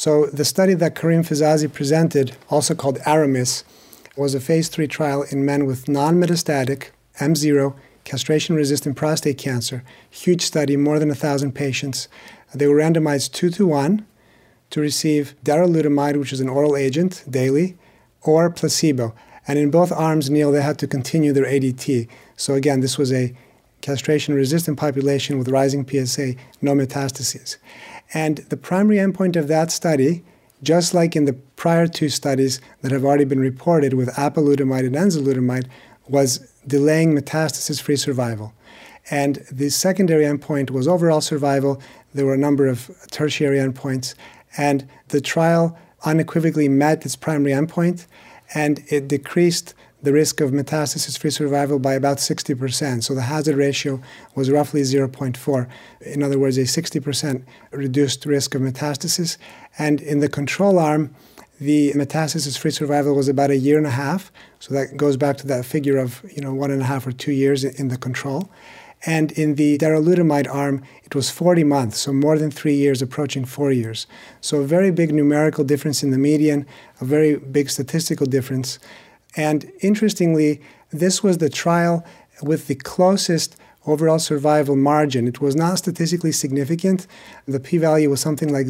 So the study that Karim Fizazi presented, also called ARAMIS, was a phase 3 trial in men with non-metastatic M0 castration-resistant prostate cancer. Huge study, more than 1,000 patients. They were randomized 2-to-1 to receive darolutamide, which is an oral agent, daily, or placebo. And in both arms, Neil, they had to continue their ADT. So again, this was a castration-resistant population with rising PSA, no metastases. And the primary endpoint of that study, just like in the prior 2 studies that have already been reported with apalutamide and enzalutamide, was delaying metastasis-free survival. And the secondary endpoint was overall survival. There were a number of tertiary endpoints. And the trial unequivocally met its primary endpoint, and it decreased the risk of metastasis-free survival by about 60%. So the hazard ratio was roughly 0.4. In other words, a 60% reduced risk of metastasis. And in the control arm, the metastasis-free survival was about 1.5 years. So that goes back to that figure of 1.5 or 2 years in the control. And in the darolutamide arm, it was 40 months, so more than 3 years, approaching 4 years. So a very big numerical difference in the median, a very big statistical difference. And interestingly, this was the trial with the closest overall survival margin. It was not statistically significant. The p-value was something like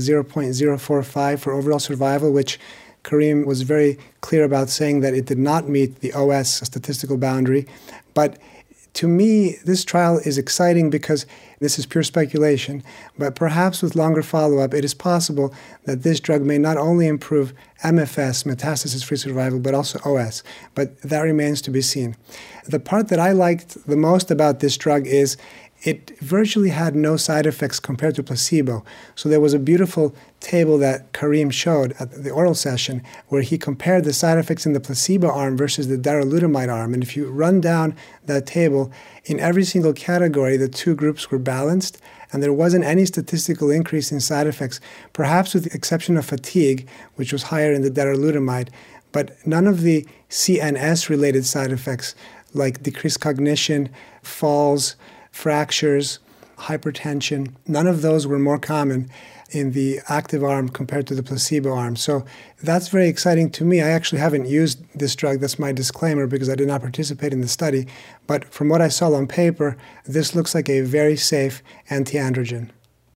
0.045 for overall survival, which Karim was very clear about saying that it did not meet the OS statistical boundary. But to me, this trial is exciting because this is pure speculation, but perhaps with longer follow-up, it is possible that this drug may not only improve MFS, metastasis-free survival, but also OS. But that remains to be seen. The part that I liked the most about this drug is it virtually had no side effects compared to placebo. So there was a beautiful table that Karim showed at the oral session where he compared the side effects in the placebo arm versus the darolutamide arm. And if you run down that table, in every single category, the 2 groups were balanced, and there wasn't any statistical increase in side effects, perhaps with the exception of fatigue, which was higher in the darolutamide, but none of the CNS-related side effects like decreased cognition, falls, fractures, hypertension, none of those were more common in the active arm compared to the placebo arm. So that's very exciting to me. I actually haven't used this drug. That's my disclaimer because I did not participate in the study. But from what I saw on paper, this looks like a very safe anti-androgen.